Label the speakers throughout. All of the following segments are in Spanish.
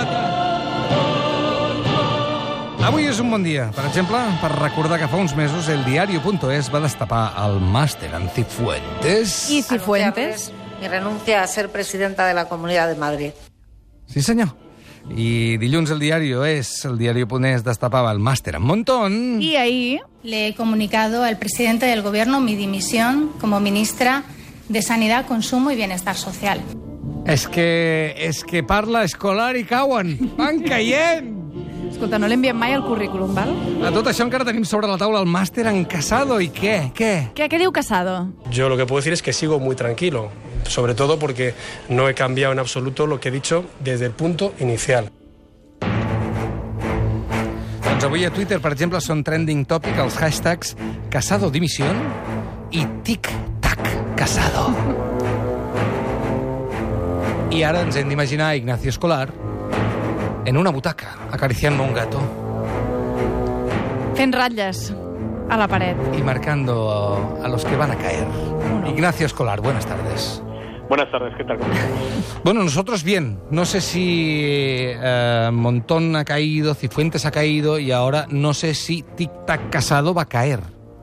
Speaker 1: Avui és un bon dia, per exemple, per recordar que fa uns mesos el diario.es va destapar el màster en Cifuentes.
Speaker 2: ¿Y Cifuentes?
Speaker 3: Mi renuncia a ser presidenta de la Comunidad de Madrid.
Speaker 1: Sí, senyor. I dilluns el diario.es destapava el màster en Montón.
Speaker 2: Y ahí
Speaker 4: le he comunicado al presidente del Gobierno mi dimisión como ministra de Sanidad, Consumo y Bienestar Social.
Speaker 1: És que parla escolar i cauen. Van caient.
Speaker 2: Escolta, no le envíen mai el currículum, val?
Speaker 1: A tot això encara tenim sobre la taula el màster en Casado. I què?
Speaker 2: ¿Qué diu Casado?
Speaker 5: Yo lo que puedo decir es que sigo muy tranquilo, sobre todo porque no he cambiado en absoluto lo que he dicho desde el punto inicial.
Speaker 1: Doncs avui a Twitter, per exemple, són trending topic els hashtags Casado dimisión i tic-tac Casado. I ara ens hem d'imaginar Ignacio Escolar en una butaca, acariciando a un gato.
Speaker 2: Fent ratlles a la pared.
Speaker 1: Y marcando a los que van a caer. Ignacio Escolar, buenas tardes.
Speaker 6: Buenas tardes, ¿qué tal?
Speaker 1: Bueno, nosotros bien. No sé si Montón ha caído, Cifuentes ha caído y ahora no sé si Tic-Tac Casado va a caer.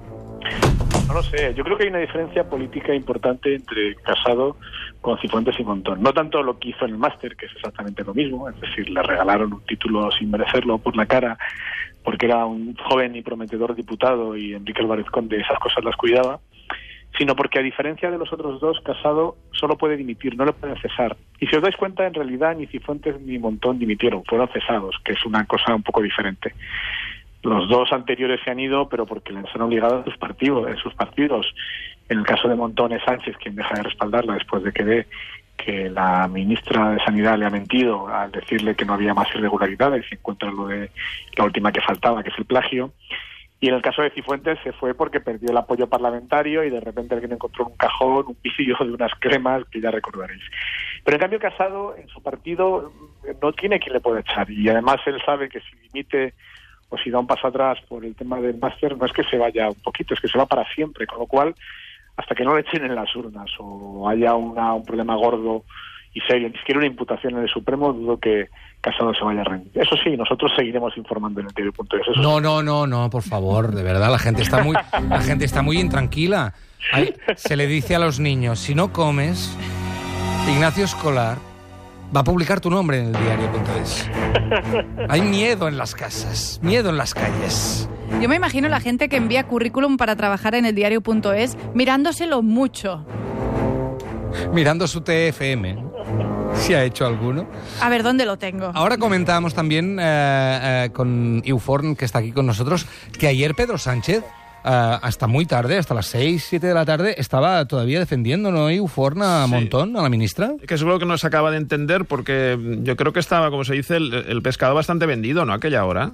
Speaker 6: No lo sé, yo creo que hay una diferencia política importante entre Casado con Cifuentes y Montón. No tanto lo que hizo en el máster, que es exactamente lo mismo, es decir, le regalaron un título sin merecerlo por la cara, porque era un joven y prometedor diputado y Enrique Álvarez Conde esas cosas las cuidaba, sino porque a diferencia de los otros dos, Casado solo puede dimitir, no le pueden cesar. Y si os dais cuenta, en realidad ni Cifuentes ni Montón dimitieron, fueron cesados, que es una cosa un poco diferente. Los dos anteriores se han ido, pero porque les han obligado en sus partidos. En el caso de Montón es Sánchez quien deja de respaldarla después de que ve que la ministra de Sanidad le ha mentido al decirle que no había más irregularidades y encuentra lo de la última que faltaba, que es el plagio. Y en el caso de Cifuentes se fue porque perdió el apoyo parlamentario y de repente alguien encontró en un cajón un pisillo de unas cremas que ya recordaréis. Pero en cambio Casado en su partido no tiene quien le pueda echar y además él sabe que si dimite o si da un paso atrás por el tema del máster, no es que se vaya un poquito, es que se va para siempre, con lo cual, hasta que no le echen en las urnas o haya un problema gordo y serio, ni siquiera una imputación en el Supremo, dudo que Casado se vaya a rendir. Eso sí, nosotros seguiremos informando en el diario.es.
Speaker 1: No, por favor, de verdad, la gente está muy intranquila. Se le dice a los niños, si no comes, Ignacio Escolar va a publicar tu nombre en el diario.es. Hay miedo en las casas, miedo en las calles.
Speaker 2: Yo me imagino la gente que envía currículum para trabajar en el diario.es mirándoselo mucho.
Speaker 1: Mirando su TFM. ¿Si ha hecho alguno?
Speaker 2: A ver, ¿dónde lo tengo?
Speaker 1: Ahora comentábamos también con Iuforn, que está aquí con nosotros, que ayer Pedro Sánchez, hasta muy tarde, hasta las 6, 7 de la tarde, estaba todavía defendiendo, ¿no, Iuforn, a Montón, a la ministra?
Speaker 7: Que es algo que no se acaba de entender porque yo creo que estaba, como se dice, el pescado bastante vendido, ¿no?, a aquella hora.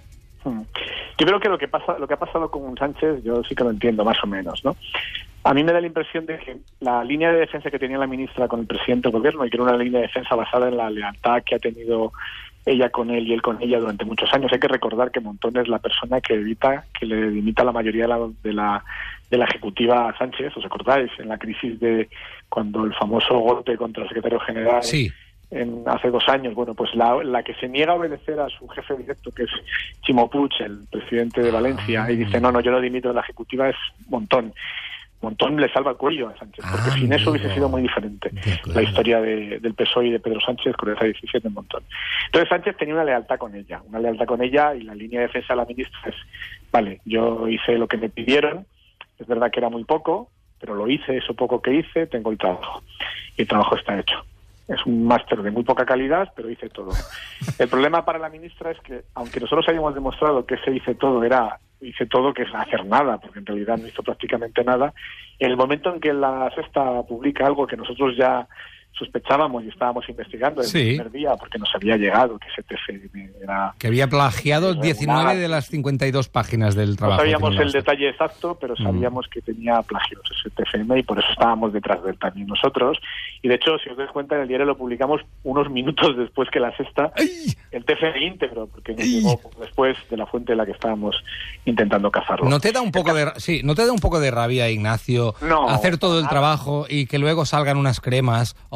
Speaker 6: Yo creo que lo que ha pasado con Sánchez, yo sí que lo entiendo más o menos, ¿no? A mí me da la impresión de que la línea de defensa que tenía la ministra con el presidente del gobierno, y que era una línea de defensa basada en la lealtad que ha tenido ella con él y él con ella durante muchos años. Hay que recordar que Montón es la persona que evita que le dimita la mayoría de la ejecutiva a Sánchez. ¿Os acordáis? En la crisis de cuando el famoso golpe contra el secretario general...
Speaker 1: Sí.
Speaker 6: Hace 2 años, bueno, pues la que se niega a obedecer a su jefe directo, que es Ximo Puig, el presidente de Valencia, y dice, no, yo no dimito de la ejecutiva, es Montón. Montón le salva el cuello a Sánchez, porque sin eso hubiese sido muy diferente la historia del PSOE y de Pedro Sánchez con esa decisión de Montón. Entonces Sánchez tenía una lealtad con ella, y la línea de defensa de la ministra es, vale, yo hice lo que me pidieron, es verdad que era muy poco, pero lo hice, eso poco que hice, tengo el trabajo, y el trabajo está hecho. Es un máster de muy poca calidad, pero hice todo. El problema para la ministra es que, aunque nosotros hayamos demostrado que ese hice todo que es hacer nada, porque en realidad no hizo prácticamente nada, en el momento en que la Sexta publica algo que nosotros ya sospechábamos y estábamos investigando el primer día, porque nos había llegado que ese TFM era...
Speaker 1: Que había plagiado 19 de las 52 páginas del trabajo.
Speaker 6: No sabíamos el detalle exacto, pero sabíamos que tenía plagios ese TFM y por eso estábamos detrás de él también nosotros. Y de hecho, si os dais cuenta, en el diario lo publicamos unos minutos después que la Sexta, el TFM íntegro, porque nos llegó después de la fuente en la que estábamos intentando cazarlo.
Speaker 1: ¿No te da un poco de rabia, Ignacio, hacer todo el trabajo y que luego salgan unas cremas o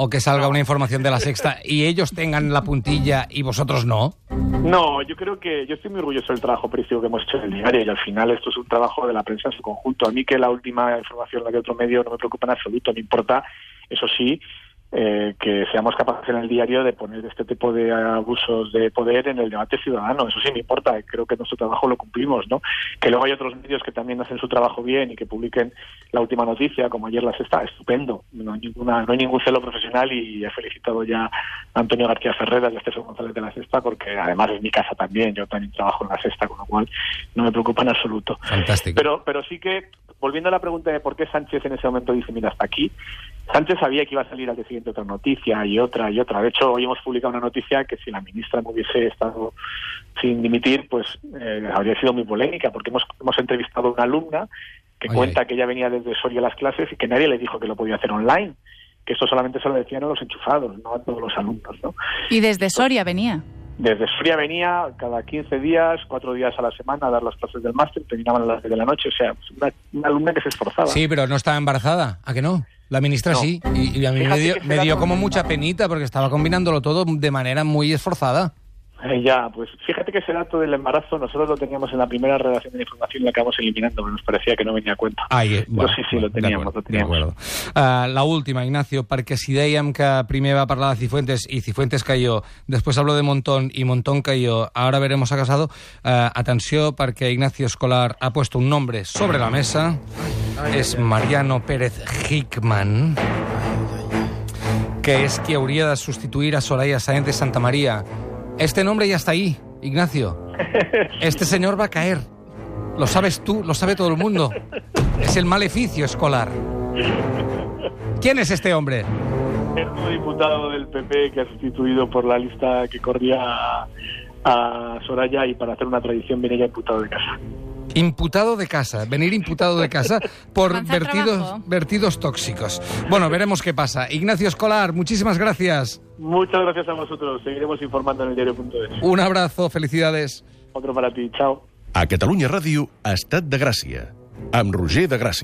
Speaker 1: que salga una información de La Sexta y ellos tengan la puntilla y vosotros no?
Speaker 6: No, yo creo que yo estoy muy orgulloso del trabajo periodístico que hemos hecho en el diario y al final esto es un trabajo de la prensa en su conjunto. A mí que la última información la de otro medio no me preocupa en absoluto, me importa, eso sí, que seamos capaces en el diario de poner este tipo de abusos de poder en el debate ciudadano. Eso sí me importa, creo que nuestro trabajo lo cumplimos, ¿no? Que luego hay otros medios que también hacen su trabajo bien y que publiquen la última noticia, como ayer La Sexta, estupendo. No hay ningún celo profesional y he felicitado ya a Antonio García Ferreras y a César González de La Sexta, porque además es mi casa también, yo también trabajo en La Sexta, con lo cual no me preocupa en absoluto.
Speaker 1: Fantástico.
Speaker 6: Pero sí que, volviendo a la pregunta de por qué Sánchez en ese momento dice, mira, hasta aquí, Sánchez sabía que iba a salir al día siguiente otra noticia y otra. De hecho, hoy hemos publicado una noticia que si la ministra no hubiese estado sin dimitir, pues habría sido muy polémica, porque hemos entrevistado a una alumna que cuenta que ella venía desde Soria a las clases y que nadie le dijo que lo podía hacer online, que esto solamente se lo decían a los enchufados, no a todos los alumnos, ¿no?
Speaker 2: Y desde Soria venía.
Speaker 6: Desde Soria venía cada 15 días, 4 días a la semana a dar las clases del máster, terminaban a las 10 de la noche, o sea, una alumna que se esforzaba.
Speaker 1: Sí, pero no estaba embarazada, ¿a que no? La ministra
Speaker 6: No.
Speaker 1: sí, y a mí me dio como mucha penita porque estaba combinándolo todo de manera muy esforzada.
Speaker 6: Pues fíjate que ese dato del embarazo nosotros lo teníamos en la primera redacción de la información y la acabamos eliminando, pero nos parecía que no venía a cuenta. Lo teníamos.
Speaker 1: La última, Ignacio, perquè si dèiem que primer va parlar de Cifuentes y Cifuentes cayó, después habló de Montón y Montón cayó, ahora veremos a Casado. Atenció, perquè Ignacio Escolar ha puesto un nombre sobre la mesa, es Mariano Pérez Hickman, que es qui hauria de sustituir a Soraya Sáenz de Santamaría. Este nombre ya está ahí, Ignacio. Este señor va a caer. Lo sabes tú, lo sabe todo el mundo. Es el maleficio escolar. ¿Quién es este hombre?
Speaker 6: Es un diputado del PP que ha sustituido por la lista que corría a Soraya y para hacer una tradición viene ya imputado de casa.
Speaker 1: Imputado de casa, venir imputado de casa por vertidos tóxicos. Bueno, veremos qué pasa. Ignacio Escolar, muchísimas gracias.
Speaker 6: Muchas gracias a vosotros. Seguiremos informando en el diario.es.
Speaker 1: Un abrazo, felicidades.
Speaker 6: Otro para ti, chao.
Speaker 8: A Catalunya Ràdio, Estat de Gràcia, amb Roger de Gràcia.